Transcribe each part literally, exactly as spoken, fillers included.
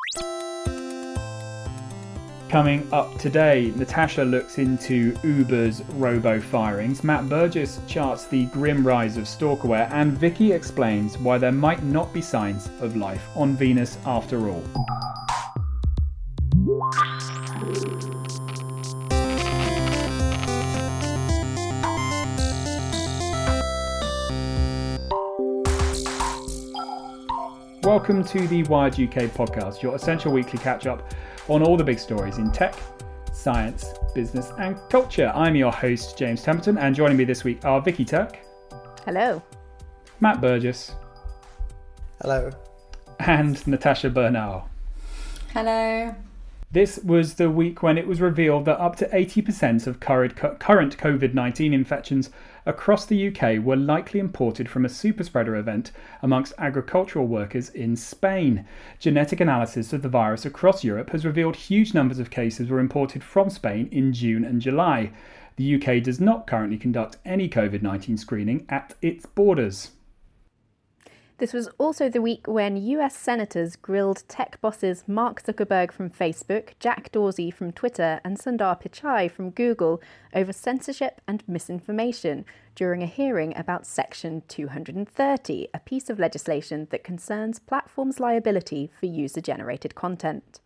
Coming up today, Natasha looks into Uber's robo-firings, Matt Burgess charts the grim rise of stalkerware, and Vicky explains why there might not be signs of life on Venus after all. Welcome to the Wired U K podcast, your essential weekly catch-up on all the big stories in tech, science, business and culture. I'm your host, James Temperton, and joining me this week are Vicky Turk. Hello. Matt Burgess. Hello. And Natasha Bernal. Hello. This was the week when it was revealed that up to eighty percent of current current covid nineteen infections across the U K were likely imported from a superspreader event amongst agricultural workers in Spain. Genetic analysis of the virus across Europe has revealed huge numbers of cases were imported from Spain in June and July. The U K does not currently conduct any covid nineteen screening at its borders. This was also the week when U S senators grilled tech bosses Mark Zuckerberg from Facebook, Jack Dorsey from Twitter, and Sundar Pichai from Google over censorship and misinformation during a hearing about Section two hundred thirty, a piece of legislation that concerns platforms' liability for user-generated content.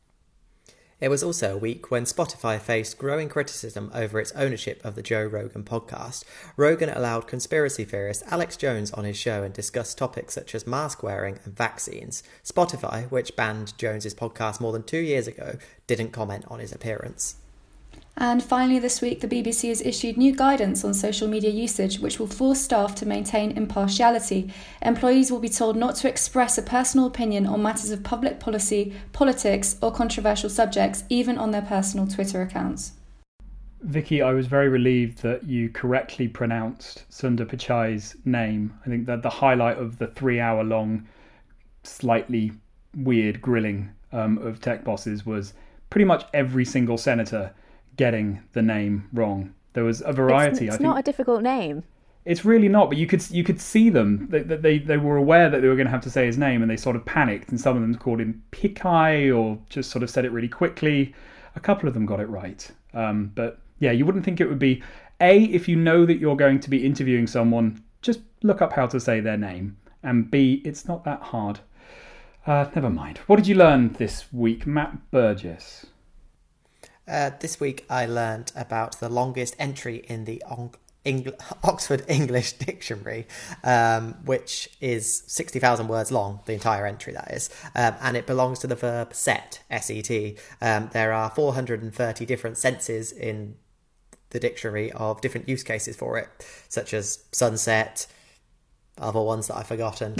It was also a week when Spotify faced growing criticism over its ownership of the Joe Rogan podcast. Rogan allowed conspiracy theorist Alex Jones on his show and discussed topics such as mask wearing and vaccines. Spotify, which banned Jones's podcast more than two years ago, didn't comment on his appearance. And finally this week, the B B C has issued new guidance on social media usage, which will force staff to maintain impartiality. Employees will be told not to express a personal opinion on matters of public policy, politics, or controversial subjects, even on their personal Twitter accounts. Vicky, I was very relieved that you correctly pronounced Sundar Pichai's name. I think that the highlight of the three-hour-long, slightly weird grilling um, of tech bosses was pretty much every single senator getting the name wrong. There was a variety. It's, it's I think not a difficult name. It's really not, but you could you could see them. They, they they were aware that they were going to have to say his name, and they sort of panicked. And some of them called him Pichai, or just sort of said it really quickly. A couple of them got it right. Um, but yeah, you wouldn't think it would be. A, if you know that you're going to be interviewing someone, just look up how to say their name. And B, it's not that hard. Uh, never mind. What did you learn this week, Matt Burgess? Uh, this week I learned about the longest entry in the on- Eng- Oxford English Dictionary, um, which is sixty thousand words long, the entire entry that is, um, and it belongs to the verb set, S E T. Um, there are four hundred thirty different senses in the dictionary of different use cases for it, such as sunset, other ones that I've forgotten.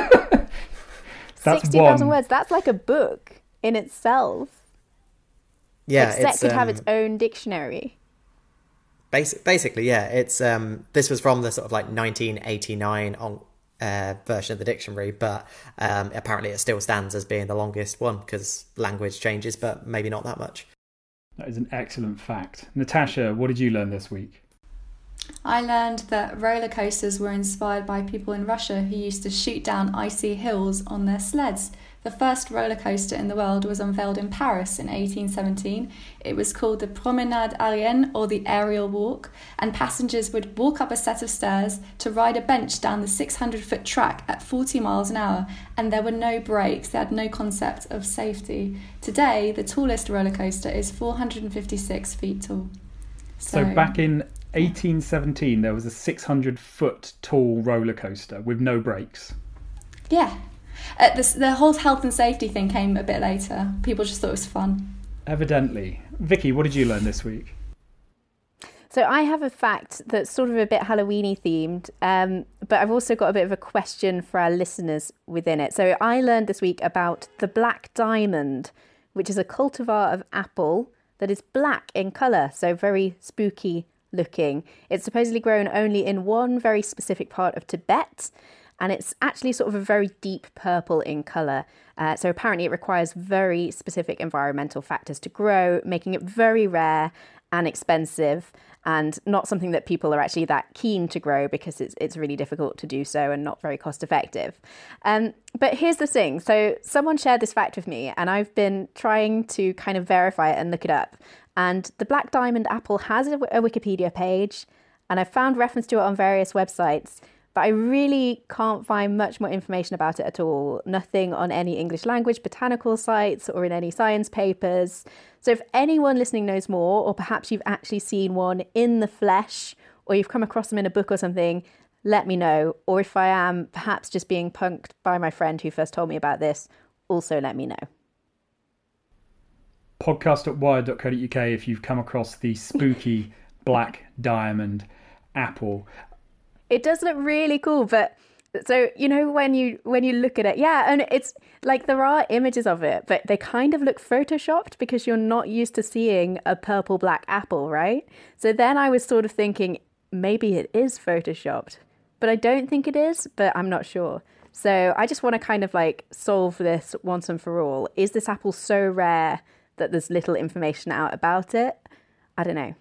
sixty thousand words, that's like a book in itself. Yeah, Except it's, could um, have its own dictionary. Basic, basically, yeah. It's um, this was from the sort of like nineteen eighty-nine on, uh, version of the dictionary, but um, apparently it still stands as being the longest one because language changes, but maybe not that much. That is an excellent fact. Natasha, what did you learn this week? I learned that roller coasters were inspired by people in Russia who used to shoot down icy hills on their sleds. The first roller coaster in the world was unveiled in Paris in eighteen seventeen. It was called the Promenade Aérienne, or the Aerial Walk, and passengers would walk up a set of stairs to ride a bench down the six hundred foot track at forty miles an hour, and there were no brakes. They had no concept of safety. Today, the tallest roller coaster is four hundred fifty-six feet tall. So, so back in eighteen seventeen, there was a six hundred foot tall roller coaster with no brakes. Yeah. Uh, this, the whole health and safety thing came a bit later. People just thought it was fun. Evidently. Vicky, what did you learn this week? So I have a fact that's sort of a bit Halloween-y themed, um, but I've also got a bit of a question for our listeners within it. So I learned this week about the black diamond, which is a cultivar of apple that is black in colour, so very spooky looking. It's supposedly grown only in one very specific part of Tibet, and it's actually sort of a very deep purple in colour. Uh, so apparently it requires very specific environmental factors to grow, making it very rare. and expensive, and not something that people are actually that keen to grow because it's it's really difficult to do so and not very cost effective. Um, but here's the thing. So someone shared this fact with me, and I've been trying to kind of verify it and look it up. And the Black Diamond apple has a, a Wikipedia page, and I've found reference to it on various websites, but I really can't find much more information about it at all. Nothing on any English language botanical sites or in any science papers. So if anyone listening knows more, or perhaps you've actually seen one in the flesh, or you've come across them in a book or something, let me know. Or if I am perhaps just being punked by my friend who first told me about this, also let me know. podcast at wired dot co dot uk if you've come across the spooky Black Diamond apple. It does look really cool, but so you know when you when you look at it, yeah, and it's like there are images of it, but they kind of look photoshopped because you're not used to seeing a purple black apple, right? So then I was sort of thinking maybe it is photoshopped, but I don't think it is, but I'm not sure. So I just want to kind of like solve this once and for all. Is this apple so rare that there's little information out about it? I don't know.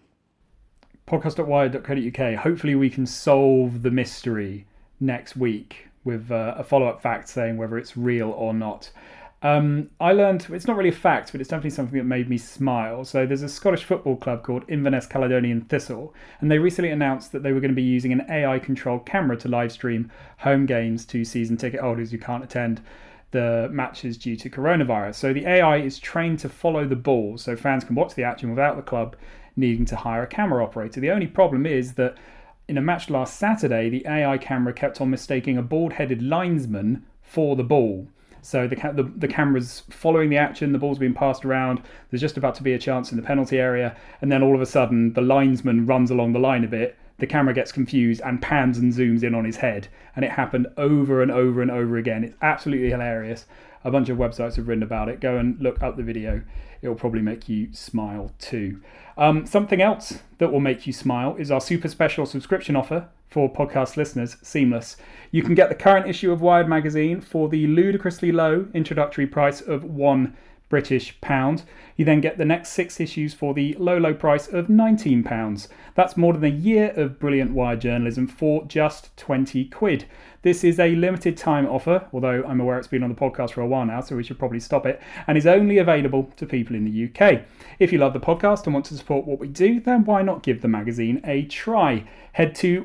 podcast at wired dot co dot uk. Hopefully we can solve the mystery next week with uh, a follow-up fact saying whether it's real or not. Um, I learned, it's not really a fact, but it's definitely something that made me smile. So there's a Scottish football club called Inverness Caledonian Thistle, and they recently announced that they were going to be using an A I-controlled camera to live stream home games to season ticket holders who can't attend the matches due to coronavirus. So the A I is trained to follow the ball, so fans can watch the action without the club needing to hire a camera operator. The only problem is that in a match last Saturday, the A I camera kept on mistaking a bald-headed linesman for the ball. So the, ca- the the camera's following the action, the ball's being passed around, there's just about to be a chance in the penalty area, and then all of a sudden the linesman runs along the line a bit, the camera gets confused and pans and zooms in on his head. And it happened over and over and over again. It's absolutely hilarious. A bunch of websites have written about it. Go and look up the video. It will probably make you smile too. Um, something else that will make you smile is our super special subscription offer for podcast listeners, Seamless. You can get the current issue of Wired magazine for the ludicrously low introductory price of one British pound. You then get the next six issues for the low, low price of nineteen pounds. That's more than a year of brilliant Wired journalism for just twenty quid. This is a limited time offer, although I'm aware it's been on the podcast for a while now, so we should probably stop it, and is only available to people in the U K. If you love the podcast and want to support what we do, then why not give the magazine a try? Head to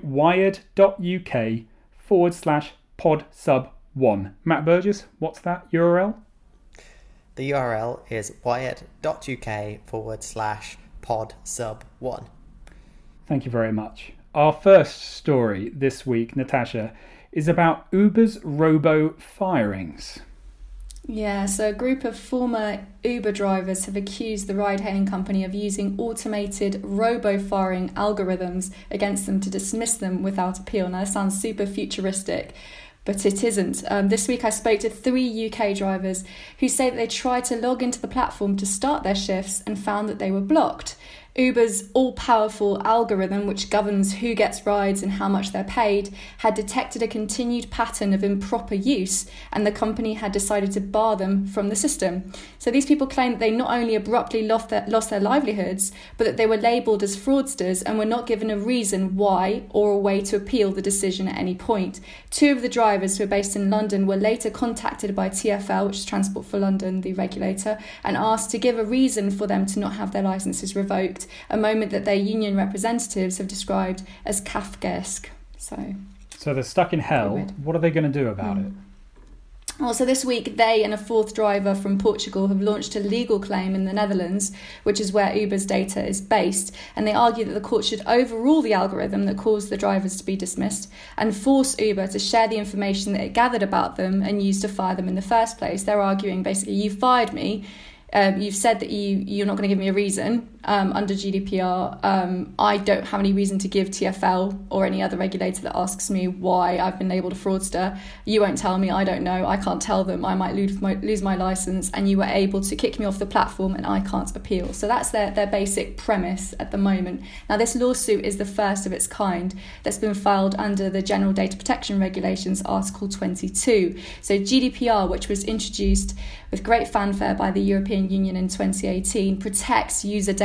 wired.uk forward slash pod sub one. Matt Burgess, what's that U R L? The U R L is wired.uk forward slash pod sub one. Thank you very much. Our first story this week, Natasha, is about Uber's robo-firings. Yeah, so a group of former Uber drivers have accused the ride-hailing company of using automated robo-firing algorithms against them to dismiss them without appeal. Now, this sounds super futuristic, but it isn't. Um, this week I spoke to three U K drivers who say that they tried to log into the platform to start their shifts and found that they were blocked. Uber's all-powerful algorithm, which governs who gets rides and how much they're paid, had detected a continued pattern of improper use, and the company had decided to bar them from the system. So these people claim that they not only abruptly lost their, lost their livelihoods, but that they were labelled as fraudsters and were not given a reason why or a way to appeal the decision at any point. Two of the drivers, who are based in London, were later contacted by T F L, which is Transport for London, the regulator, and asked to give a reason for them to not have their licences revoked. A moment that their union representatives have described as Kafkaesque. So, so they're stuck in hell. What are they going to do about mm. it? Also this week, they and a fourth driver from Portugal have launched a legal claim in the Netherlands, which is where Uber's data is based, and they argue that the court should overrule the algorithm that caused the drivers to be dismissed and force Uber to share the information that it gathered about them and used to fire them in the first place. They're arguing basically, you fired me, Um, you've said that you, you're not going to give me a reason um, under G D P R. Um, I don't have any reason to give T F L or any other regulator that asks me why I've been labelled a fraudster. You won't tell me, I don't know, I can't tell them, I might lose my, lose my licence, and you were able to kick me off the platform and I can't appeal. So that's their, their basic premise at the moment. Now, this lawsuit is the first of its kind that's been filed under the General Data Protection Regulations, Article twenty-two. So G D P R, which was introduced with great fanfare by the European Union in twenty eighteen, protects user data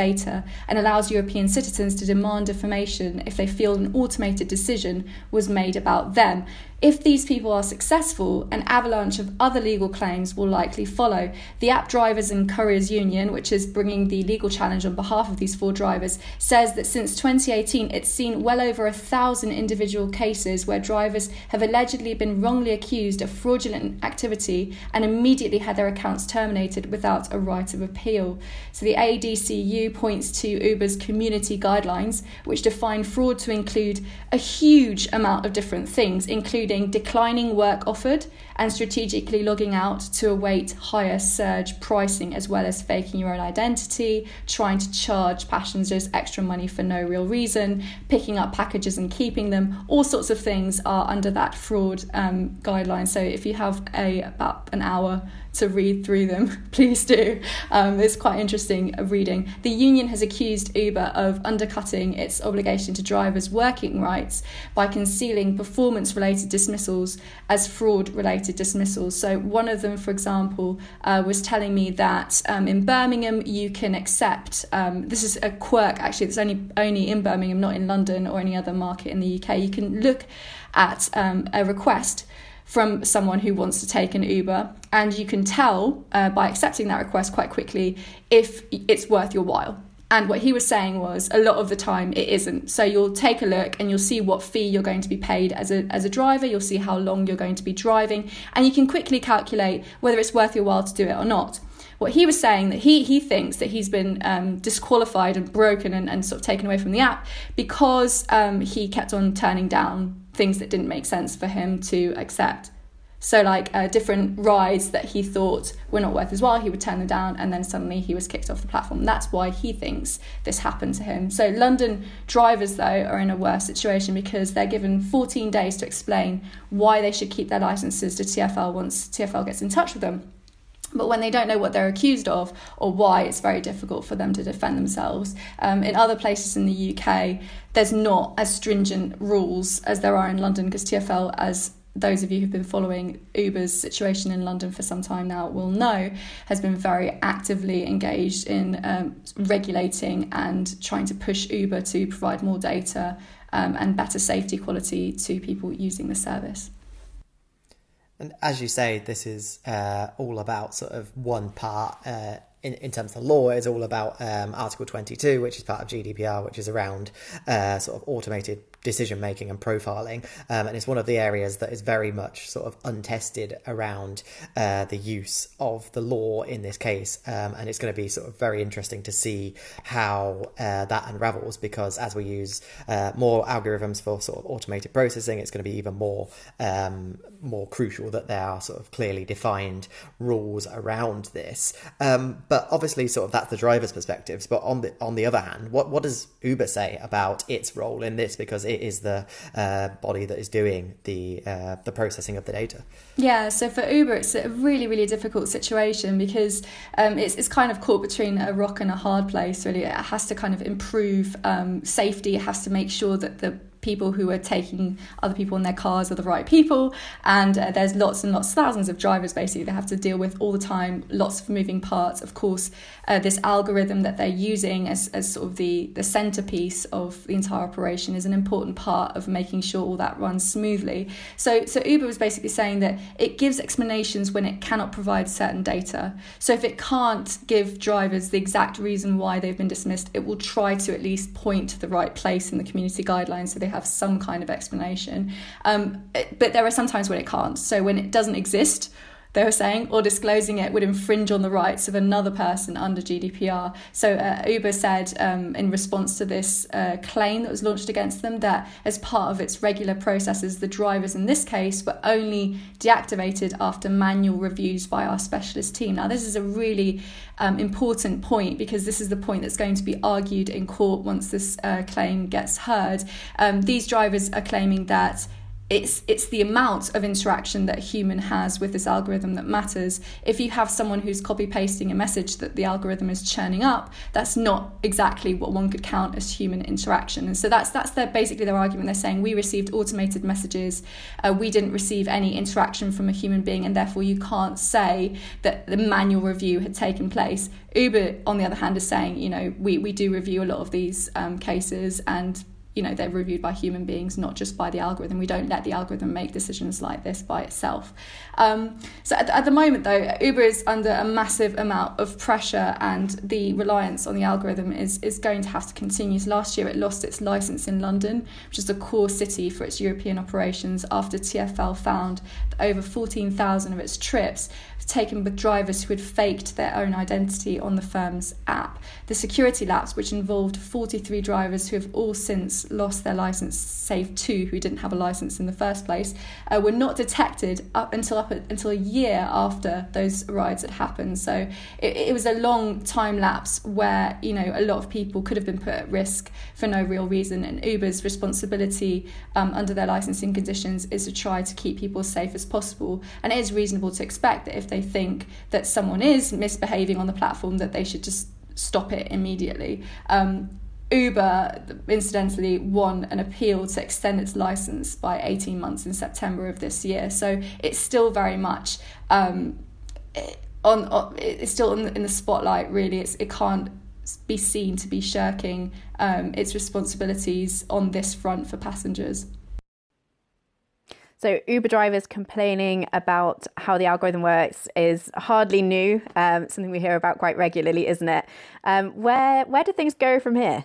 data and allows European citizens to demand information if they feel an automated decision was made about them. If these people are successful, an avalanche of other legal claims will likely follow. The App Drivers and Couriers Union, which is bringing the legal challenge on behalf of these four drivers, says that since twenty eighteen it's seen well over a thousand individual cases where drivers have allegedly been wrongly accused of fraudulent activity and immediately had their accounts terminated without a right of appeal. So the A D C U points to Uber's community guidelines, which define fraud to include a huge amount of different things, including declining work offered and strategically logging out to await higher surge pricing, as well as faking your own identity, trying to charge passengers extra money for no real reason, picking up packages and keeping them. All sorts of things are under that fraud um, guideline. So if you have a about an hour to read through them, please do. Um, it's quite interesting reading. The union has accused Uber of undercutting its obligation to drivers' working rights by concealing performance-related dismissals as fraud-related dismissals. So one of them, for example, uh, was telling me that um, in Birmingham you can accept, um, this is a quirk actually, it's only, only in Birmingham, not in London or any other market in the U K, you can look at um, a request from someone who wants to take an Uber, and you can tell uh, by accepting that request quite quickly if it's worth your while. And what he was saying was a lot of the time it isn't. So you'll take a look and you'll see what fee you're going to be paid as a as a driver, you'll see how long you're going to be driving, and you can quickly calculate whether it's worth your while to do it or not. What he was saying, that he he thinks that he's been um, disqualified and broken and, and sort of taken away from the app because um, he kept on turning down things that didn't make sense for him to accept. So like uh, different rides that he thought were not worth his while, he would turn them down, and then suddenly he was kicked off the platform. That's why he thinks this happened to him. So London drivers, though, are in a worse situation because they're given fourteen days to explain why they should keep their licences to T F L once T F L gets in touch with them. But when they don't know what they're accused of or why, it's very difficult for them to defend themselves. Um, in other places in the U K, there's not as stringent rules as there are in London, because T F L, as those of you who've been following Uber's situation in London for some time now will know, has been very actively engaged in um, regulating and trying to push Uber to provide more data um, and better safety quality to people using the service. And as you say, this is uh, all about sort of one part uh, in, in terms of the law. It's all about um, Article twenty-two, which is part of G D P R, which is around uh, sort of automated decision making and profiling, um, and it's one of the areas that is very much sort of untested around uh, the use of the law in this case, um, and it's going to be sort of very interesting to see how uh, that unravels, because as we use uh, more algorithms for sort of automated processing, it's going to be even more um, more crucial that there are sort of clearly defined rules around this. Um, but obviously, sort of that's the driver's perspectives. But on the on the other hand, what what does Uber say about its role in this? Because it is the uh, body that is doing the uh, the processing of the data. Yeah, so for Uber, it's a really, really difficult situation because um, it's it's kind of caught between a rock and a hard place, really. It has to kind of improve um, safety. It has to make sure that the people who are taking other people in their cars are the right people, and uh, there's lots and lots, thousands of drivers basically they have to deal with all the time, lots of moving parts. Of course, uh, this algorithm that they're using as, as sort of the, the centerpiece of the entire operation is an important part of making sure all that runs smoothly. So, so Uber was basically saying that it gives explanations when it cannot provide certain data. So if it can't give drivers the exact reason why they've been dismissed, it will try to at least point to the right place in the community guidelines so they have some kind of explanation. Um, but there are some times when it can't. So when it doesn't exist, they were saying, or disclosing it would infringe on the rights of another person under G D P R. So uh, Uber said um, in response to this uh, claim that was launched against them that as part of its regular processes, the drivers in this case were only deactivated after manual reviews by our specialist team. Now, this is a really um, important point because this is the point that's going to be argued in court once this uh, claim gets heard. Um, these drivers are claiming that It's it's the amount of interaction that a human has with this algorithm that matters. If you have someone who's copy-pasting a message that the algorithm is churning up, that's not exactly what one could count as human interaction. And so that's that's their basically their argument. They're saying we received automated messages, uh, we didn't receive any interaction from a human being, and therefore you can't say that the manual review had taken place. Uber, on the other hand, is saying, you know, we, we do review a lot of these um, cases, and you know, they're reviewed by human beings, not just by the algorithm. We don't let the algorithm make decisions like this by itself. Um, so at, at the moment, though, Uber is under a massive amount of pressure, and the reliance on the algorithm is, is going to have to continue. So last year, it lost its license in London, which is a core city for its European operations, after T F L found that over fourteen thousand of its trips taken with drivers who had faked their own identity on the firm's app. The security lapse, which involved forty-three drivers who have all since lost their licence, save two who didn't have a licence in the first place, uh, were not detected up until up until a year after those rides had happened. So it, it was a long time lapse where, you know, a lot of people could have been put at risk for no real reason. And Uber's responsibility um, under their licensing conditions is to try to keep people as safe as possible. And it is reasonable to expect that if they think that someone is misbehaving on the platform, that they should just stop it immediately. Um, Uber, incidentally, won an appeal to extend its license by eighteen months in September of this year. So it's still very much um, on, on. It's still in the, in the spotlight. Really, it's, it can't be seen to be shirking um, its responsibilities on this front for passengers. So Uber drivers complaining about how the algorithm works is hardly new, um, something we hear about quite regularly, isn't it? Um, where where do things go from here?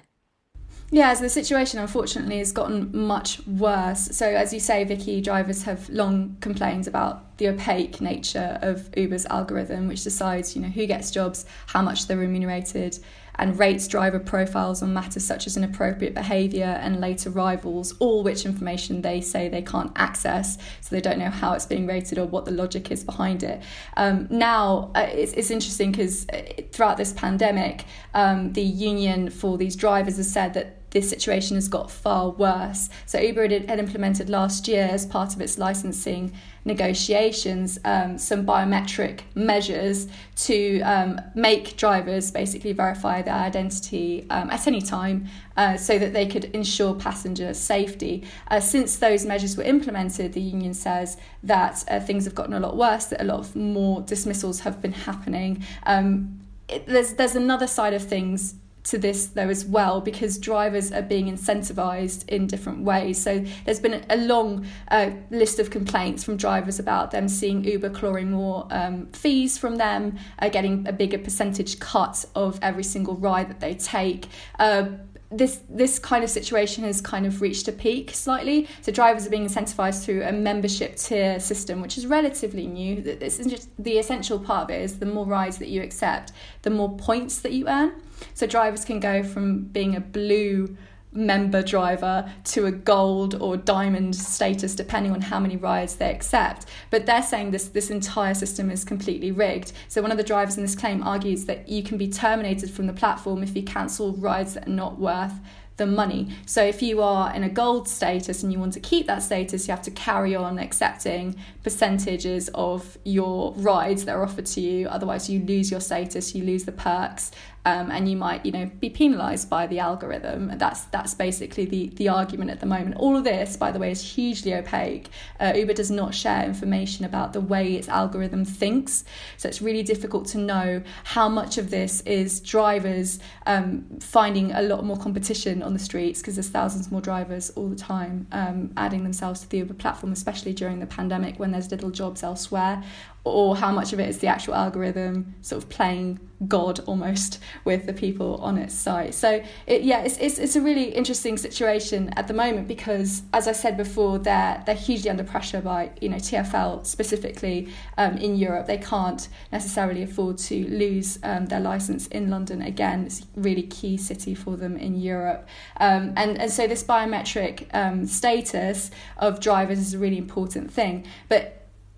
Yeah, so the situation, unfortunately, has gotten much worse. So as you say, Vicky, drivers have long complained about the opaque nature of Uber's algorithm, which decides, you know, who gets jobs, how much they're remunerated, and rates driver profiles on matters such as inappropriate behaviour and late arrivals, all which information they say they can't access, so they don't know how it's being rated or what the logic is behind it. Um, now, uh, it's, it's interesting because throughout this pandemic, um, the union for these drivers has said that this situation has got far worse. So Uber had, had implemented last year, as part of its licensing negotiations, um, some biometric measures to um, make drivers basically verify their identity um, at any time, uh, so that they could ensure passenger safety. Uh, since those measures were implemented, the union says that uh, things have gotten a lot worse, that a lot of more dismissals have been happening. Um, it, there's there's another side of things to this though as well, because drivers are being incentivized in different ways. So there's been a long uh, list of complaints from drivers about them seeing Uber clawing more um, fees from them, uh, getting a bigger percentage cut of every single ride that they take. Uh, This this kind of situation has kind of reached a peak slightly. So drivers are being incentivized through a membership tier system, which is relatively new. This is just the essential part of it is the more rides that you accept, the more points that you earn. So drivers can go from being a blue member driver to a gold or diamond status depending on how many rides they accept. But they're saying this this entire system is completely rigged. So one of the drivers in this claim argues that you can be terminated from the platform if you cancel rides that are not worth the money. So if you are in a gold status and you want to keep that status, you have to carry on accepting percentages of your rides that are offered to you. Otherwise you lose your status, you lose the perks, um, and you might, you know, be penalised by the algorithm. That's that's basically the, the argument at the moment. All of this, by the way, is hugely opaque. Uh, Uber does not share information about the way its algorithm thinks. So it's really difficult to know how much of this is drivers um, finding a lot more competition on the streets, because there's thousands more drivers all the time um, adding themselves to the Uber platform, especially during the pandemic when there's little jobs elsewhere, or how much of it is the actual algorithm sort of playing God almost with the people on its site. So it, yeah, it's, it's it's a really interesting situation at the moment, because as I said before, they're they're hugely under pressure by, you know, T F L specifically um, in Europe. They can't necessarily afford to lose um, their license in London again. It's a really key city for them in Europe, um, and and so this biometric um, status of drivers is a really important thing. But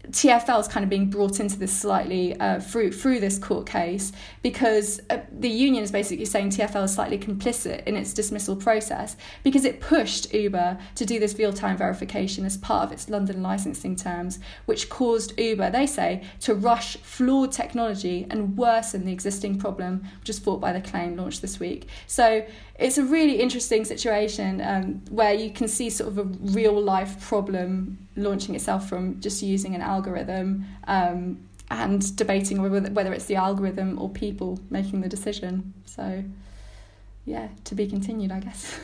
T F L is kind of being brought into this slightly uh, through through this court case, because uh, the union is basically saying T F L is slightly complicit in its dismissal process because it pushed Uber to do this real-time verification as part of its London licensing terms, which caused Uber, they say, to rush flawed technology and worsen the existing problem, which is fought by the claim launched this week. So it's a really interesting situation um, where you can see sort of a real-life problem launching itself from just using an algorithm um, and debating whether, whether it's the algorithm or people making the decision. So, yeah, to be continued, I guess.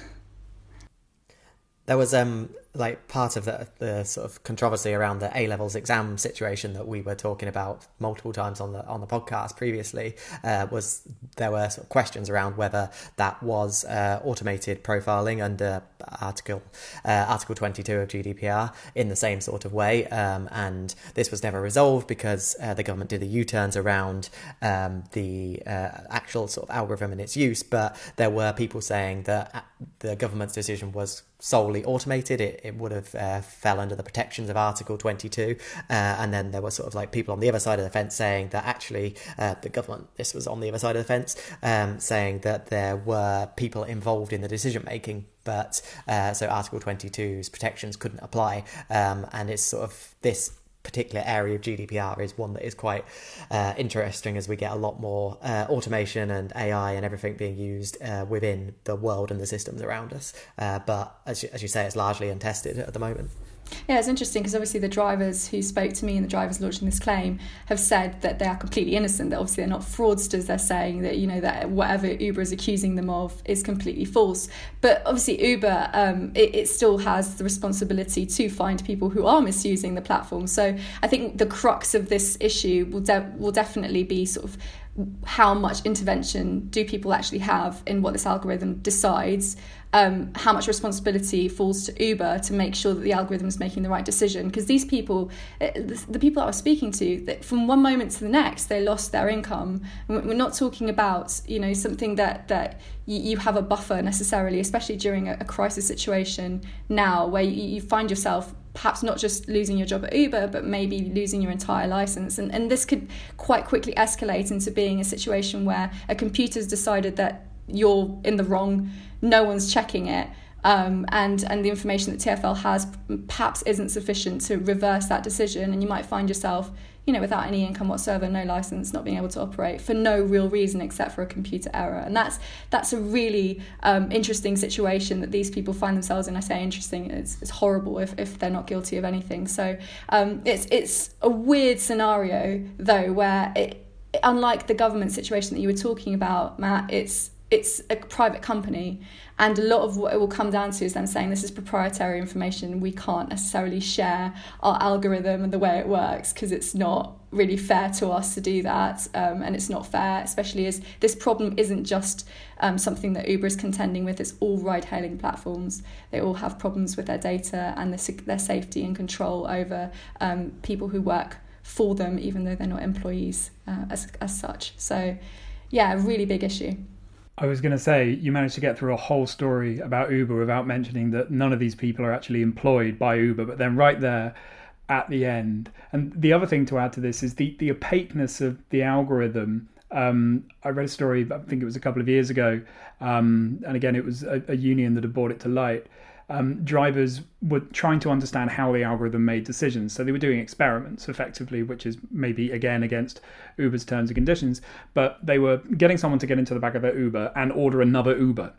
There was um like part of the, the sort of controversy around the A-levels exam situation that we were talking about multiple times on the on the podcast previously, uh, was there were sort of questions around whether that was uh, automated profiling under Article uh, Article twenty-two of G D P R in the same sort of way, um, and this was never resolved because uh, the government did the U-turns around um, the uh, actual sort of algorithm and its use, but there were people saying that the government's decision was solely automated. It, it would have uh, fell under the protections of Article twenty-two, uh, and then there were sort of like people on the other side of the fence saying that actually uh, the government, this was on the other side of the fence, um, saying that there were people involved in the decision making, but uh, so Article twenty-two's protections couldn't apply, um, and it's sort of this particular area of G D P R is one that is quite uh, interesting as we get a lot more uh, automation and A I and everything being used uh, within the world and the systems around us. Uh, but as you, as you say, it's largely untested at the moment. Yeah, it's interesting because obviously the drivers who spoke to me and the drivers launching this claim have said that they are completely innocent, that obviously they're not fraudsters. They're saying that, you know, that whatever Uber is accusing them of is completely false. But obviously Uber, um, it, it still has the responsibility to find people who are misusing the platform. So I think the crux of this issue will de- will definitely be sort of how much intervention do people actually have in what this algorithm decides, um, how much responsibility falls to Uber to make sure that the algorithm is making the right decision. Because these people, the people that I was speaking to, that from one moment to the next, they lost their income. We're not talking about, you know, something that, that you have a buffer necessarily, especially during a, a crisis situation now where you, you find yourself perhaps not just losing your job at Uber, but maybe losing your entire license. And, and this could quite quickly escalate into being a situation where a computer's decided that you're in the wrong, no one's checking it, um, and, and the information that T F L has perhaps isn't sufficient to reverse that decision. And you might find yourself, you know, without any income whatsoever, no license, not being able to operate for no real reason except for a computer error. And that's that's a really um, interesting situation that these people find themselves in. I say interesting, it's, it's horrible if, if they're not guilty of anything. So um, it's it's a weird scenario, though, where it, unlike the government situation that you were talking about, Matt, it's it's a private company, and a lot of what it will come down to is them saying this is proprietary information. We can't necessarily share our algorithm and the way it works because it's not really fair to us to do that, um, and it's not fair, especially as this problem isn't just um, something that Uber is contending with. It's all ride-hailing platforms. They all have problems with their data and their, their safety and control over um, people who work for them, even though they're not employees uh, as as such. So, yeah, a really big issue. I was going to say, you managed to get through a whole story about Uber without mentioning that none of these people are actually employed by Uber, but then right there at the end. And the other thing to add to this is the, the opaqueness of the algorithm. Um, I read a story, I think it was a couple of years ago, um, and again, it was a, a union that had brought it to light. Um, drivers were trying to understand how the algorithm made decisions. So they were doing experiments effectively, which is maybe again against Uber's terms and conditions, but they were getting someone to get into the back of their Uber and order another Uber.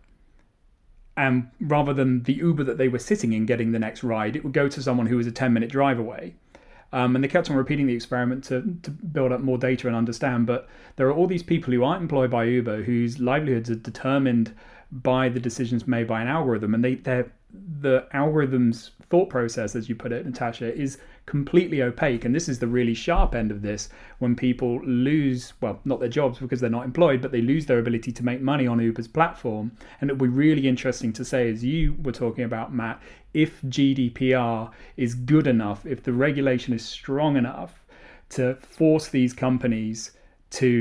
And rather than the Uber that they were sitting in getting the next ride, it would go to someone who was a ten minute drive away. Um, and they kept on repeating the experiment to, to build up more data and understand. But there are all these people who aren't employed by Uber whose livelihoods are determined by the decisions made by an algorithm, and they they're the algorithm's thought process, as you put it, Natasha, is completely opaque. And this is the really sharp end of this, when people lose, well, not their jobs because they're not employed, but they lose their ability to make money on Uber's platform. And it'll be really interesting to say, as you were talking about, Matt, if G D P R is good enough, if the regulation is strong enough to force these companies to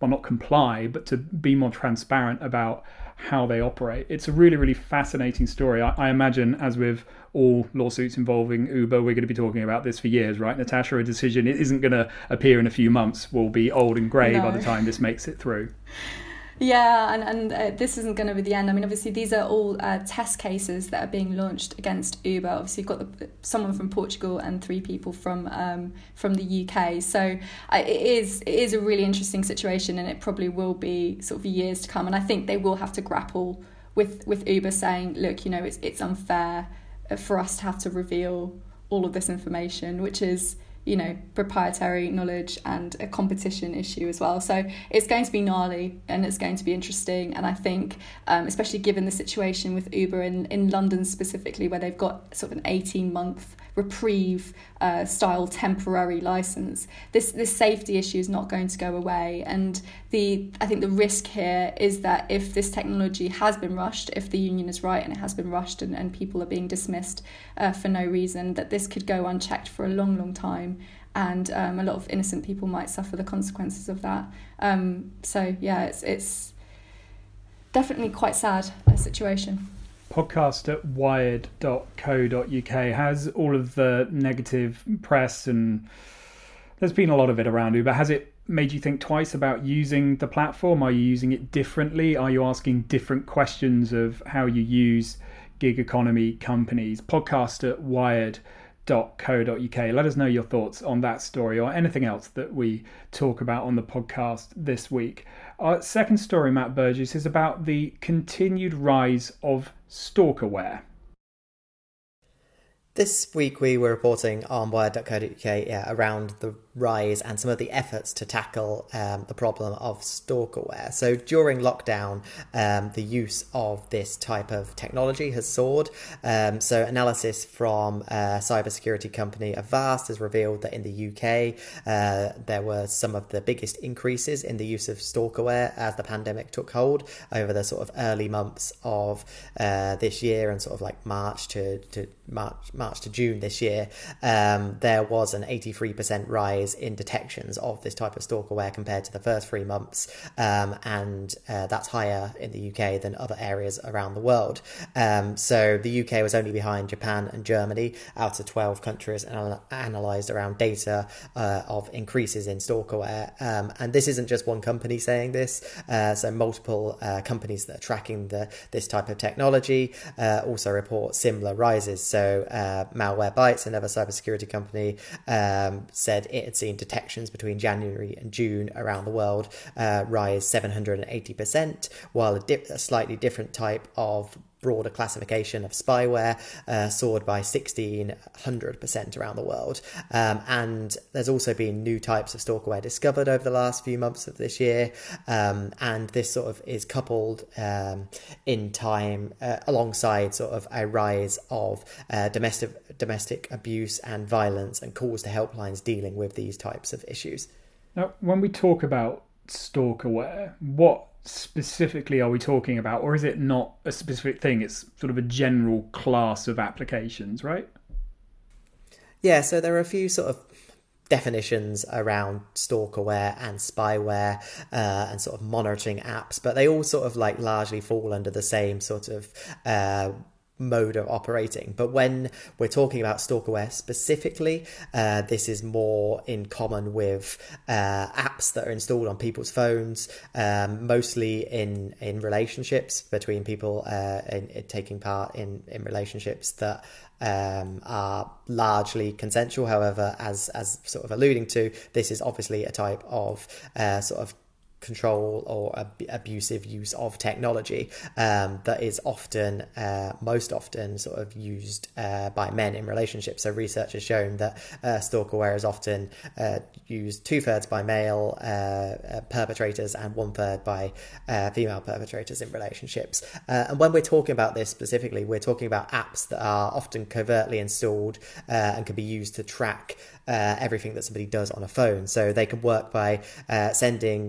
well, not comply, but to be more transparent about how they operate. It's a really, really fascinating story. I, I imagine, as with all lawsuits involving Uber, we're going to be talking about this for years, right, Natasha? A decision it isn't going to appear in a few months, will be old and grey no. by the time this makes it through. Yeah, and, and uh, this isn't going to be the end. I mean, obviously, these are all uh, test cases that are being launched against Uber. Obviously, you've got the, someone from Portugal and three people from um, from the U K. So uh, it is it is a really interesting situation, and it probably will be sort of years to come. And I think they will have to grapple with, with Uber saying, look, you know, it's it's unfair for us to have to reveal all of this information, which is, you know, proprietary knowledge and a competition issue as well. So it's going to be gnarly and it's going to be interesting. And I think, um, especially given the situation with Uber in, in London specifically, where they've got sort of an eighteen month reprieve uh, style temporary license, this this safety issue is not going to go away. And the I think the risk here is that if this technology has been rushed, if the union is right and it has been rushed and, and people are being dismissed uh, for no reason, that this could go unchecked for a long, long time. And um, a lot of innocent people might suffer the consequences of that. Um, so, yeah, it's it's definitely quite sad, a situation. Podcast at wired dot co dot uk has all of the negative press, and there's been a lot of it around Uber. Has it made you think twice about using the platform? Are you using it differently? Are you asking different questions of how you use gig economy companies? Podcast at wired dot co dot uk. Let us know your thoughts on that story or anything else that we talk about on the podcast this week. Our second story, Matt Burgess, is about the continued rise of stalkerware. This week we were reporting on wired dot co dot uk yeah, around the rise and some of the efforts to tackle um, the problem of stalkerware. So during lockdown, um, the use of this type of technology has soared. Um, so analysis from a cybersecurity company Avast has revealed that in the U K, uh, there were some of the biggest increases in the use of stalkerware as the pandemic took hold over the sort of early months of uh, this year and sort of like March to, to March, March to June this year. Um, there was an eighty-three percent rise in detections of this type of stalkerware compared to the first three months, um, and uh, that's higher in the U K than other areas around the world. Um, so the U K was only behind Japan and Germany out of twelve countries anal- analysed around data uh, of increases in stalkerware. Um, and this isn't just one company saying this, uh, so multiple uh, companies that are tracking the this type of technology uh, also report similar rises. So uh, Malwarebytes, another cybersecurity company, um, said it had seen detections between January and June around the world uh, rise seven hundred eighty percent, while a, dip, a slightly different type of broader classification of spyware uh, soared by sixteen hundred percent around the world. Um, and there's also been new types of stalkerware discovered over the last few months of this year. Um, and this sort of is coupled um, in time uh, alongside sort of a rise of uh, domestic domestic abuse and violence and calls to helplines dealing with these types of issues. Now, when we talk about stalkerware, what specifically are we talking about, or is it not a specific thing? It's sort of a general class of applications, right? Yeah, so there are a few sort of definitions around stalkerware and spyware uh, and sort of monitoring apps, but they all sort of like largely fall under the same sort of uh, mode of operating. But when we're talking about stalkerware specifically, uh, this is more in common with uh, apps that are installed on people's phones, um, mostly in in relationships between people, uh, in, in taking part in in relationships that um, are largely consensual. However, as as sort of alluding to, this is obviously a type of uh, sort of control or ab- abusive use of technology um, that is often, uh, most often, sort of used uh, by men in relationships. So research has shown that uh, stalkerware is often uh, used two-thirds by male uh, uh, perpetrators and one-third by uh, female perpetrators in relationships. Uh, and when we're talking about this specifically, we're talking about apps that are often covertly installed uh, and can be used to track uh, everything that somebody does on a phone. So they can work by uh, sending every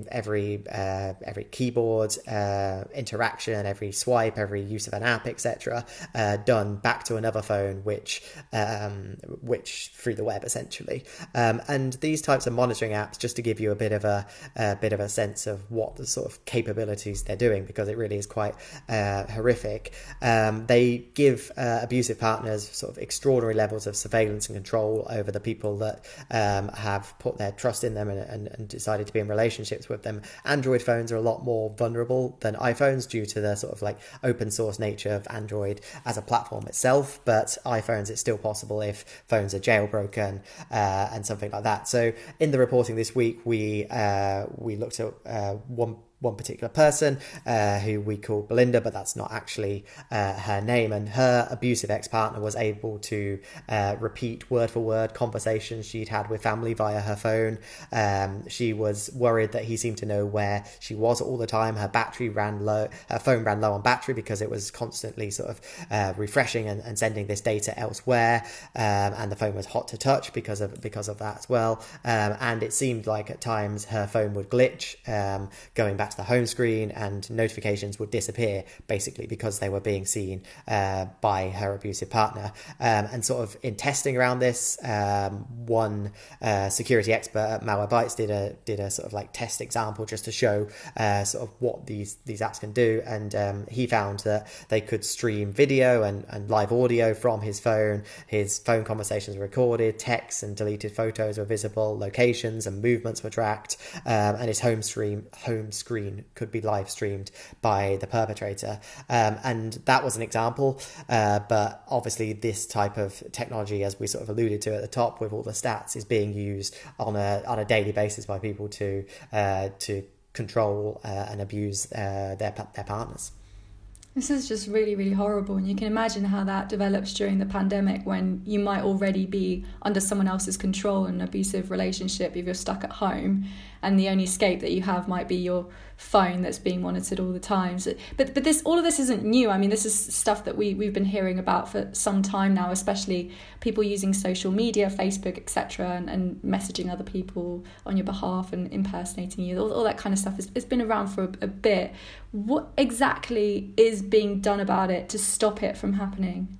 every uh, every keyboard uh, interaction, every swipe, every use of an app, et cetera, uh, done back to another phone, which um, which through the web essentially. Um, and these types of monitoring apps, just to give you a bit of a, a bit of a sense of what the sort of capabilities they're doing, because it really is quite uh, horrific. Um, they give uh, abusive partners sort of extraordinary levels of surveillance and control over the people that um, have put their trust in them and, and, and decided to be in relationships with them. Android phones are a lot more vulnerable than iPhones due to the sort of like open source nature of Android as a platform itself, but iPhones, it's still possible if phones are jailbroken uh, and something like that. So in the reporting this week, we uh, we looked at uh, one one particular person uh, who we call Belinda, but that's not actually uh, her name. And her abusive ex-partner was able to uh, repeat word for word conversations she'd had with family via her phone. Um, she was worried that he seemed to know where she was all the time. Her battery ran low, her phone ran low on battery because it was constantly sort of uh, refreshing and, and sending this data elsewhere. Um, and the phone was hot to touch because of because of that as well. Um, and it seemed like at times her phone would glitch, um, going back to the home screen, and notifications would disappear basically because they were being seen uh, by her abusive partner. Um, and sort of in testing around this, um, one uh, security expert at Malwarebytes did a did a sort of like test example just to show uh, sort of what these these apps can do. And um, he found that they could stream video and, and live audio from his phone. His phone conversations were recorded, texts and deleted photos were visible, locations and movements were tracked, um, and his home stream home screen could be live streamed by the perpetrator. Um, and that was an example, uh, but obviously this type of technology, as we sort of alluded to at the top with all the stats, is being used on a on a daily basis by people to uh, to control uh, and abuse uh, their their partners. This is just really, really horrible. And you can imagine how that develops during the pandemic, when you might already be under someone else's control in an abusive relationship if you're stuck at home, and the only escape that you have might be your phone that's being monitored all the time. So, but but this all of this isn't new. I mean, this is stuff that we, we've been hearing about for some time now, especially people using social media, Facebook, et cetera, and, and messaging other people on your behalf and impersonating you. All, all that kind of stuff. It's, it's been around for a, a bit. What exactly is being done about it to stop it from happening?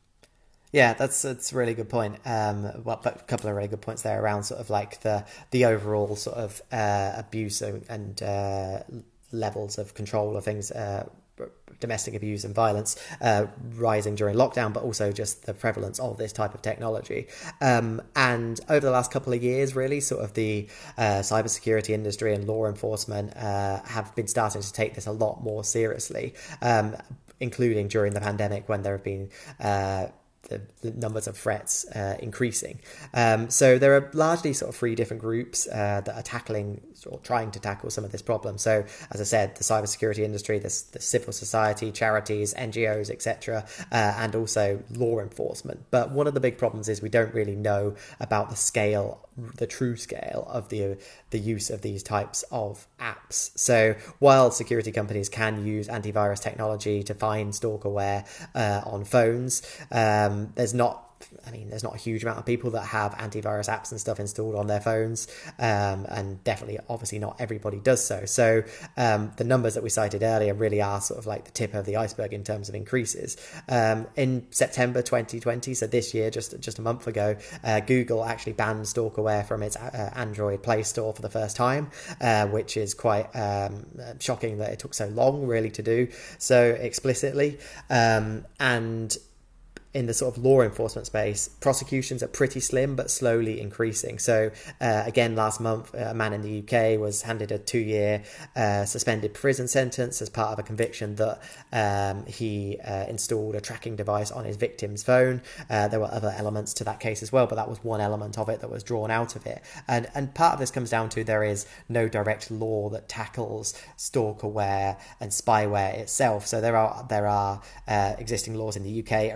Yeah, that's that's a really good point. Um, well, a couple of really good points there around sort of like the the overall sort of uh, abuse and uh, levels of control of things, uh, domestic abuse and violence uh, rising during lockdown, but also just the prevalence of this type of technology. Um, and over the last couple of years, really, sort of the uh, cybersecurity industry and law enforcement uh, have been starting to take this a lot more seriously, um, including during the pandemic when there have been uh, The, the numbers of threats uh, increasing. Um, so there are largely sort of three different groups uh, that are tackling or trying to tackle some of this problem. So as I said, the cybersecurity industry, the, the civil society, charities, N G Os, et cetera, uh, and also law enforcement. But one of the big problems is we don't really know about the scale, the true scale of the the use of these types of apps. So while security companies can use antivirus technology to find stalkerware uh, on phones, um, there's not I mean, there's not a huge amount of people that have antivirus apps and stuff installed on their phones, um, and definitely, obviously, not everybody does so. So um, the numbers that we cited earlier really are sort of like the tip of the iceberg in terms of increases. Um, in September twenty twenty, so this year, just just a month ago, uh, Google actually banned stalkerware from its uh, Android Play Store for the first time, uh, which is quite um, shocking that it took so long really to do so explicitly. Um, and in the sort of law enforcement space, prosecutions are pretty slim but slowly increasing. So uh, again, last month, a man in the U K was handed a two-year uh, suspended prison sentence as part of a conviction that um, he uh, installed a tracking device on his victim's phone. Uh, there were other elements to that case as well, but that was one element of it that was drawn out of it. And and part of this comes down to there is no direct law that tackles stalkerware and spyware itself. So there are there are uh, existing laws in the U K around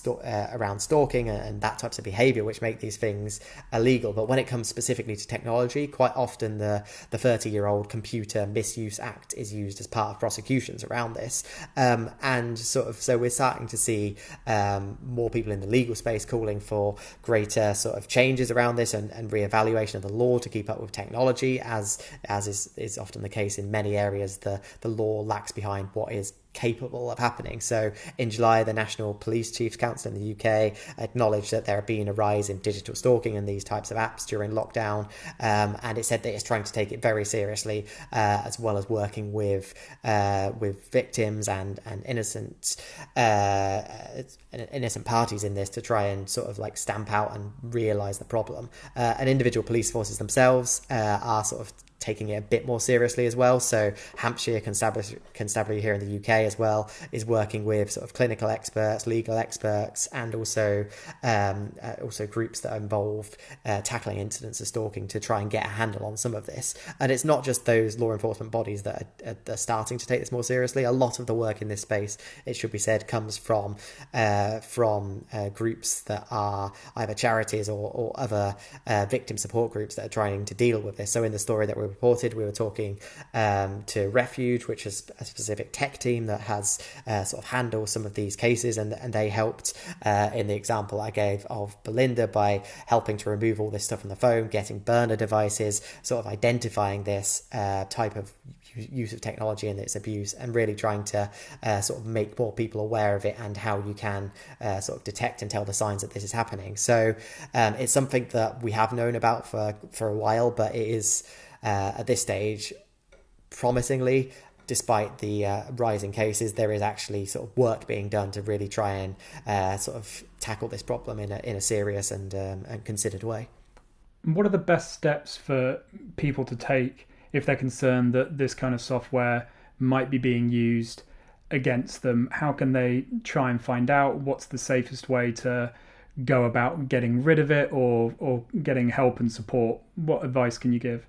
sto- uh, around stalking and, and that types of behaviour, which make these things illegal. But when it comes specifically to technology, quite often the the thirty-year-old Computer Misuse Act is used as part of prosecutions around this. Um, and sort of so we're starting to see um, more people in the legal space calling for greater sort of changes around this and, and reevaluation of the law to keep up with technology, as as is, is often the case in many areas. The the law lacks behind what is capable of happening. So in July, the National Police Chiefs Council in the U K acknowledged that there had been a rise in digital stalking and these types of apps during lockdown, um, and it said that it's trying to take it very seriously, uh, as well as working with uh, with victims and and innocent uh, innocent parties in this to try and sort of like stamp out and realise the problem. Uh, and individual police forces themselves uh, are sort of taking it a bit more seriously as well. So Hampshire Constabulary, Constabulary here in the U K as well is working with sort of clinical experts, legal experts, and also um, uh, also groups that are involved uh, tackling incidents of stalking to try and get a handle on some of this. And it's not just those law enforcement bodies that are, are starting to take this more seriously. A lot of the work in this space, it should be said, comes from uh, from uh, groups that are either charities or, or other uh, victim support groups that are trying to deal with this. So in the story that we reported, we were talking um, to Refuge, which is a specific tech team that has uh, sort of handled some of these cases, and, and they helped uh, in the example I gave of Belinda by helping to remove all this stuff from the phone, getting burner devices, sort of identifying this uh, type of use of technology and its abuse, and really trying to uh, sort of make more people aware of it and how you can uh, sort of detect and tell the signs that this is happening. So um, it's something that we have known about for, for a while, but it is Uh, at this stage, promisingly, despite the uh, rising cases, there is actually sort of work being done to really try and uh, sort of tackle this problem in a in a serious and um, and considered way. What are the best steps for people to take if they're concerned that this kind of software might be being used against them? How can they try and find out? What's the safest way to go about getting rid of it, or or getting help and support? What advice can you give?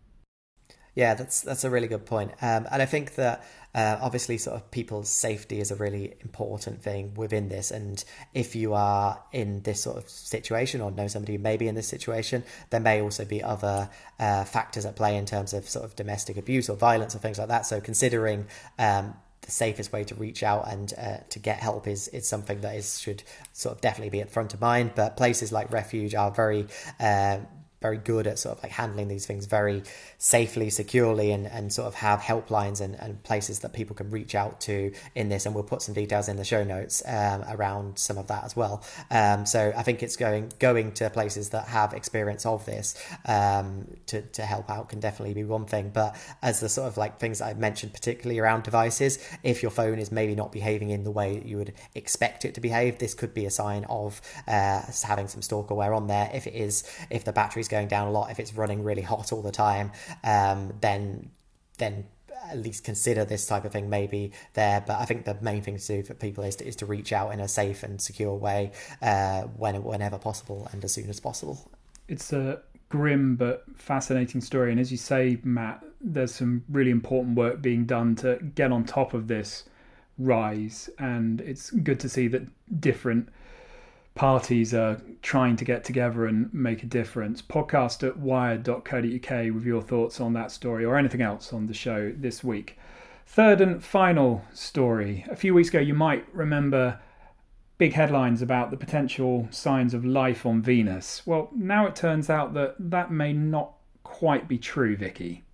Yeah, that's that's a really good point. Um, and I think that uh, obviously sort of people's safety is a really important thing within this. And if you are in this sort of situation or know somebody who may be in this situation, there may also be other uh, factors at play in terms of sort of domestic abuse or violence or things like that. So considering um, the safest way to reach out and uh, to get help is is something that is should sort of definitely be at front of mind. But places like Refuge are very uh, very good at sort of like handling these things very safely, securely, and, and sort of have helplines and, and places that people can reach out to in this. And we'll put some details in the show notes um, around some of that as well. Um, so I think it's going going to places that have experience of this um, to, to help out can definitely be one thing. But as the sort of like things that I've mentioned, particularly around devices, if your phone is maybe not behaving in the way that you would expect it to behave, this could be a sign of uh, having some stalkerware on there. If it is, if the battery's going down a lot, if it's running really hot all the time, um, then then at least consider this type of thing maybe there. But I think the main thing to do for people is to, is to reach out in a safe and secure way uh, when, whenever possible and as soon as possible. It's a grim but fascinating story, and as you say, Matt, there's some really important work being done to get on top of this rise, and it's good to see that different parties are trying to get together and make a difference. Podcast at wired dot co dot uk with your thoughts on that story or anything else on the show this week. Third and final story. A few weeks ago, you might remember big headlines about the potential signs of life on Venus. Well, now it turns out that that may not quite be true, Vicky.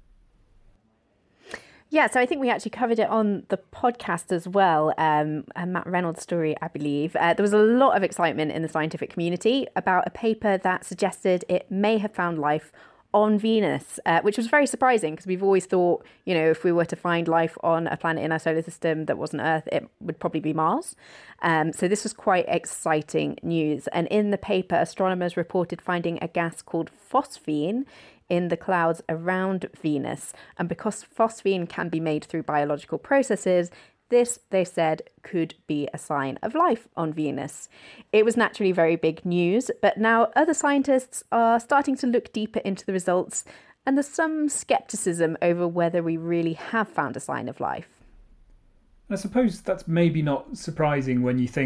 Yeah, so I think we actually covered it on the podcast as well, um, a Matt Reynolds story, I believe. Uh, there was a lot of excitement in the scientific community about a paper that suggested it may have found life on Venus, uh, which was very surprising because we've always thought, you know, if we were to find life on a planet in our solar system that wasn't Earth, it would probably be Mars. Um, so this was quite exciting news. And in the paper, astronomers reported finding a gas called phosphine in the clouds around Venus. And because phosphine can be made through biological processes, this, they said, could be a sign of life on Venus. It was naturally very big news, but now other scientists are starting to look deeper into the results, and there's some skepticism over whether we really have found a sign of life. I suppose that's maybe not surprising when you think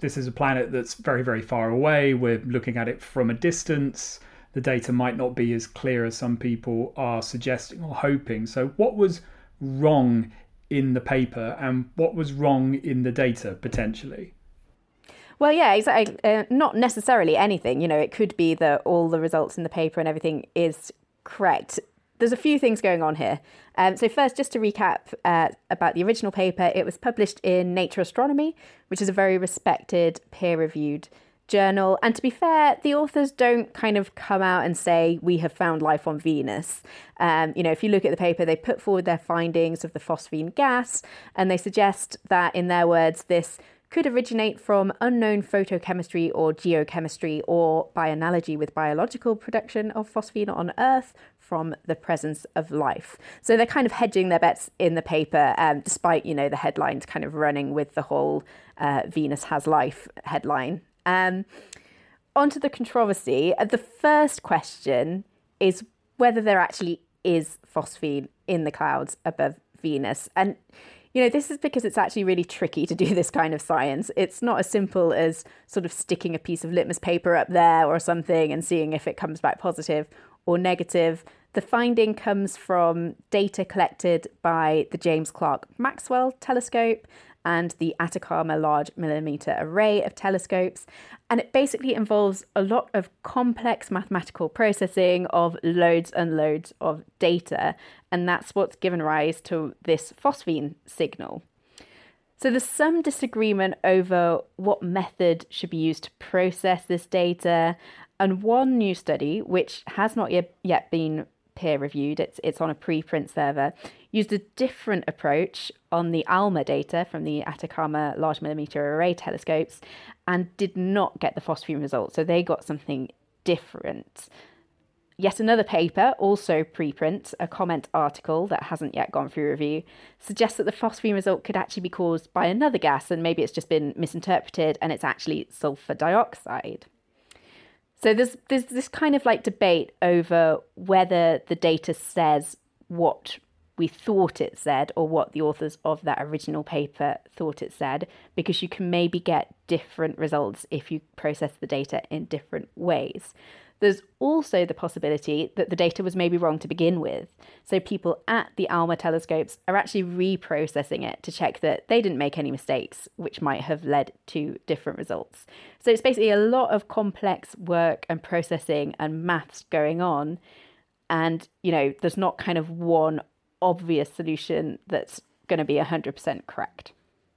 this is a planet that's very, very far away. We're looking at it from a distance. The data might not be as clear as some people are suggesting or hoping. So what was wrong in the paper and what was wrong in the data potentially? Well, yeah, exactly. Uh, not necessarily anything. You know, it could be that all the results in the paper and everything is correct. There's a few things going on here. Um, so first, just to recap uh, about the original paper, it was published in Nature Astronomy, which is a very respected peer-reviewed journal. And to be fair, the authors don't kind of come out and say, we have found life on Venus. Um, you know, if you look at the paper, they put forward their findings of the phosphine gas, and they suggest that, in their words, this could originate from unknown photochemistry or geochemistry, or by analogy with biological production of phosphine on Earth from the presence of life. So they're kind of hedging their bets in the paper, um, despite, you know, the headlines kind of running with the whole uh, Venus has life headline. Um, onto the controversy. The first question is whether there actually is phosphine in the clouds above Venus. And you know, this is because it's actually really tricky to do this kind of science. It's not as simple as sort of sticking a piece of litmus paper up there or something and seeing if it comes back positive or negative. The finding comes from data collected by the James Clerk Maxwell telescope and the Atacama Large Millimeter Array of telescopes. And it basically involves a lot of complex mathematical processing of loads and loads of data. And that's what's given rise to this phosphine signal. So there's some disagreement over what method should be used to process this data. And one new study, which has not yet, yet been peer-reviewed, it's, it's on a preprint server, used a different approach on the ALMA data from the Atacama Large Millimeter Array telescopes and did not get the phosphine result. So they got something different. Yet another paper, also preprint, a comment article that hasn't yet gone through review, suggests that the phosphine result could actually be caused by another gas, and maybe it's just been misinterpreted and it's actually sulfur dioxide. So there's there's this kind of like debate over whether the data says what we thought it said or what the authors of that original paper thought it said, because you can maybe get different results if you process the data in different ways. There's also the possibility that the data was maybe wrong to begin with. So people at the ALMA telescopes are actually reprocessing it to check that they didn't make any mistakes, which might have led to different results. So it's basically a lot of complex work and processing and maths going on. And, you know, there's not kind of one obvious solution that's going to be one hundred percent correct.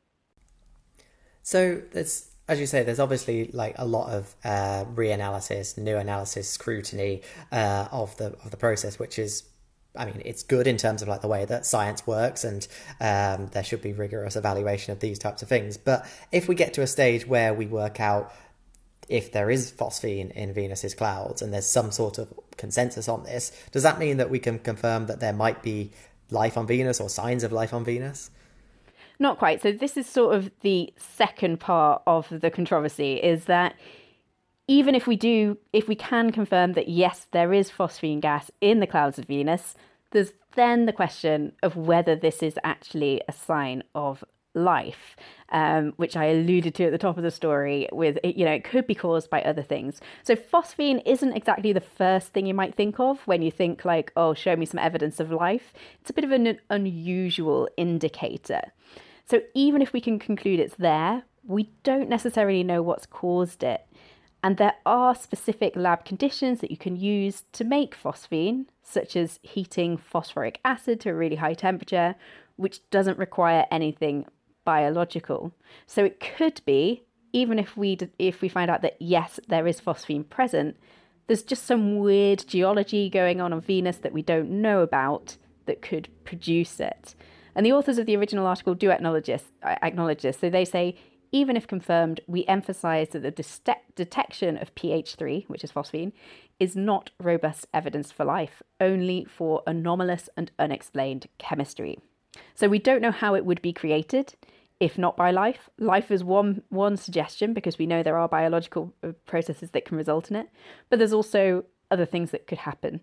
So there's, as you say, there's obviously like a lot of uh, reanalysis, new analysis, scrutiny uh, of the of the process, which is, I mean, it's good in terms of like the way that science works, and um, there should be rigorous evaluation of these types of things. But if we get to a stage where we work out if there is phosphine in Venus's clouds and there's some sort of consensus on this, does that mean that we can confirm that there might be life on Venus or signs of life on Venus? Not quite. So this is sort of the second part of the controversy, is that even if we do, if we can confirm that, yes, there is phosphine gas in the clouds of Venus, there's then the question of whether this is actually a sign of life, um, which I alluded to at the top of the story with, you know, it could be caused by other things. So phosphine isn't exactly the first thing you might think of when you think like, oh, show me some evidence of life. It's a bit of an unusual indicator. So even if we can conclude it's there, we don't necessarily know what's caused it. And there are specific lab conditions that you can use to make phosphine, such as heating phosphoric acid to a really high temperature, which doesn't require anything biological. So it could be, even if we if we find out that yes, there is phosphine present, there's just some weird geology going on on Venus that we don't know about that could produce it. And the authors of the original article do acknowledge this. Acknowledge this. So they say, even if confirmed, we emphasize that the de- detection of P H three, which is phosphine, is not robust evidence for life, only for anomalous and unexplained chemistry. So we don't know how it would be created, if not by life. Life is one one suggestion, because we know there are biological processes that can result in it. But there's also other things that could happen.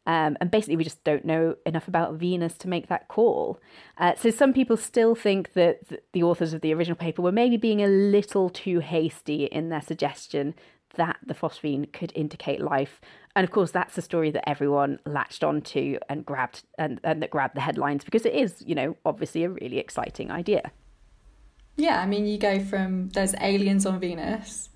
Um, and basically, we just don't know enough about Venus to make that call. Uh, so some people still think that the authors of the original paper were maybe being a little too hasty in their suggestion that the phosphine could indicate life. And of course, that's the story that everyone latched onto and grabbed and, and that grabbed the headlines, because it is, you know, obviously a really exciting idea. Yeah, I mean, you go from there's aliens on Venus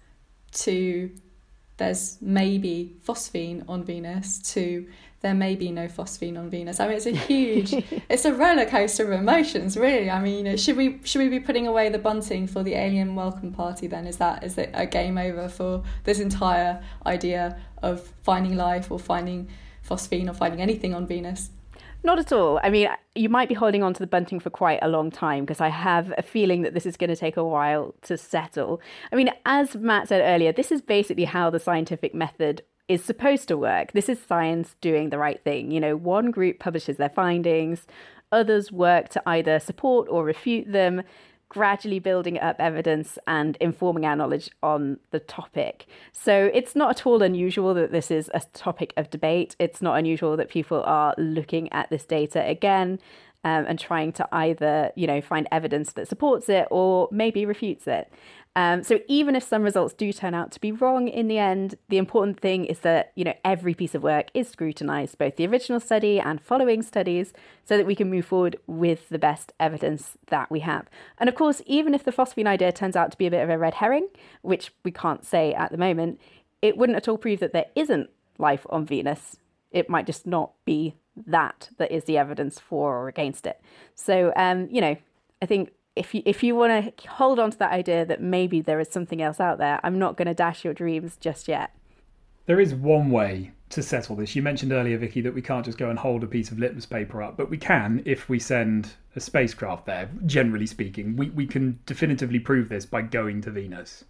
to there's maybe phosphine on Venus to there may be no phosphine on Venus. I mean, it's a huge, it's a roller coaster of emotions, really. I mean, you know, should we should we be putting away the bunting for the alien welcome party then? Is that is it a game over for this entire idea of finding life or finding phosphine or finding anything on Venus? Not at all. I mean, you might be holding on to the bunting for quite a long time, because I have a feeling that this is going to take a while to settle. I mean, as Matt said earlier, this is basically how the scientific method is supposed to work. This is science doing the right thing. You know, one group publishes their findings, others work to either support or refute them, gradually building up evidence and informing our knowledge on the topic. So it's not at all unusual that this is a topic of debate. It's not unusual that people are looking at this data again um, and trying to either, you know, find evidence that supports it or maybe refutes it. Um, so even if some results do turn out to be wrong in the end, the important thing is that, you know, every piece of work is scrutinised, both the original study and following studies, so that we can move forward with the best evidence that we have. And of course, even if the phosphine idea turns out to be a bit of a red herring, which we can't say at the moment, it wouldn't at all prove that there isn't life on Venus. It might just not be that that is the evidence for or against it. So, um, you know, I think If you if you want to hold on to that idea that maybe there is something else out there, I'm not going to dash your dreams just yet. There is one way to settle this. You mentioned earlier, Vicky, that we can't just go and hold a piece of litmus paper up, but we can if we send a spacecraft there, generally speaking. We, we can definitively prove this by going to Venus.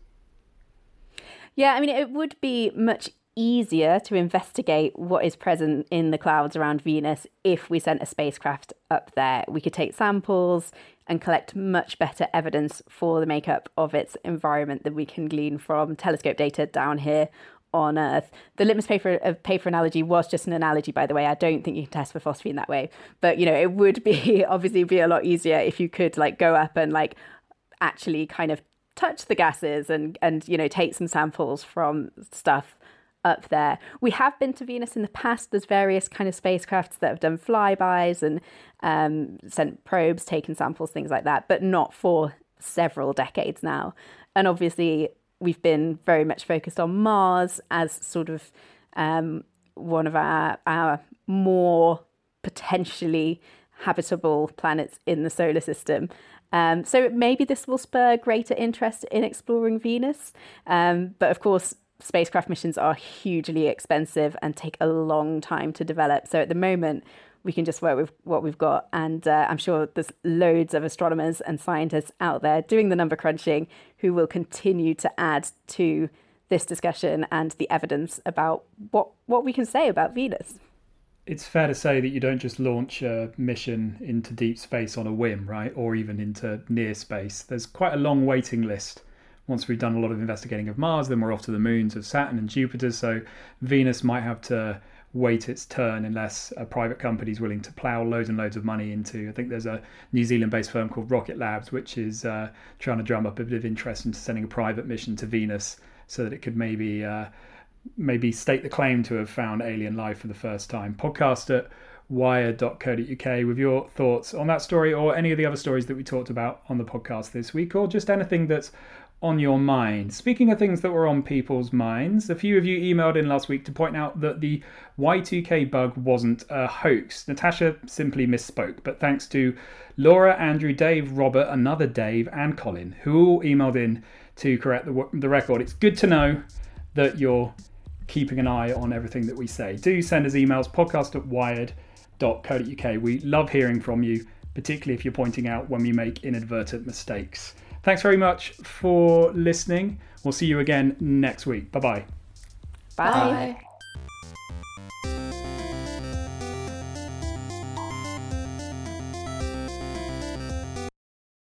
Yeah, I mean, it would be much easier to investigate what is present in the clouds around Venus if we sent a spacecraft up there. We could take samples and collect much better evidence for the makeup of its environment than we can glean from telescope data down here on Earth. The litmus paper uh, paper analogy was just an analogy, by the way. I don't think you can test for phosphine that way. But, you know, it would be obviously be a lot easier if you could like go up and like actually kind of touch the gases and, and you know, take some samples from stuff up there. We have been to Venus in the past. There's various kind of spacecrafts that have done flybys and um, sent probes, taken samples, things like that, but not for several decades now. And obviously, we've been very much focused on Mars as sort of um, one of our, our more potentially habitable planets in the solar system. Um, so maybe this will spur greater interest in exploring Venus. Um, but of course, spacecraft missions are hugely expensive and take a long time to develop. So at the moment, we can just work with what we've got. And uh, I'm sure there's loads of astronomers and scientists out there doing the number crunching who will continue to add to this discussion and the evidence about what, what we can say about Venus. It's fair to say that you don't just launch a mission into deep space on a whim, right? Or even into near space. There's quite a long waiting list. Once we've done a lot of investigating of Mars, then we're off to the moons of Saturn and Jupiter. So Venus might have to wait its turn unless a private company is willing to plough loads and loads of money into. I think there's a New Zealand-based firm called Rocket Labs, which is uh, trying to drum up a bit of interest into sending a private mission to Venus so that it could maybe uh, maybe stake the claim to have found alien life for the first time. Podcast at wired dot co dot uk with your thoughts on that story or any of the other stories that we talked about on the podcast this week, or just anything that's on your mind. Speaking of things that were on people's minds, a few of you emailed in last week to point out that the Y two K bug wasn't a hoax. Natasha simply misspoke, but thanks to Laura, Andrew, Dave, Robert, another Dave, and Colin, who all emailed in to correct the, the record. It's good to know that you're keeping an eye on everything that we say. Do send us emails, podcast at wired dot co dot uk. We love hearing from you, particularly if you're pointing out when we make inadvertent mistakes. Thanks very much for listening. We'll see you again next week. Bye-bye. Bye. Bye.